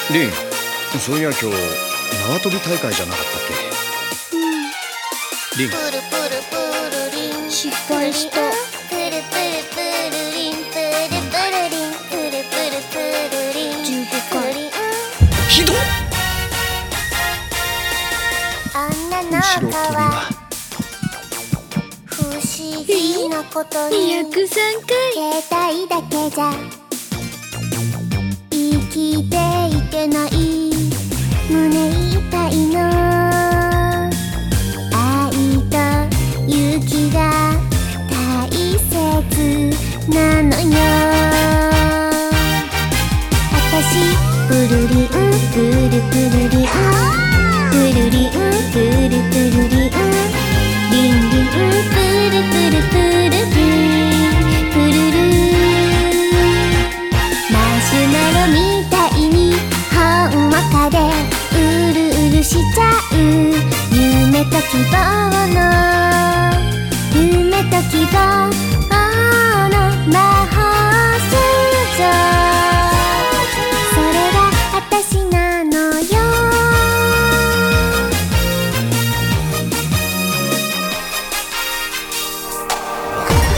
リン、そういや今日縄跳び大会じゃなかったっけ？リン、 プルプルプルリン、 失敗した。 プルプルプルリン、プルプルリン、プルプルプルリン、 15回。 ひどっ。 女の後ろ子跳びはは不思議なことに 203回。 携帯だけじゃ生きていけない、胸いっぱいの愛と勇気が大切なのよ。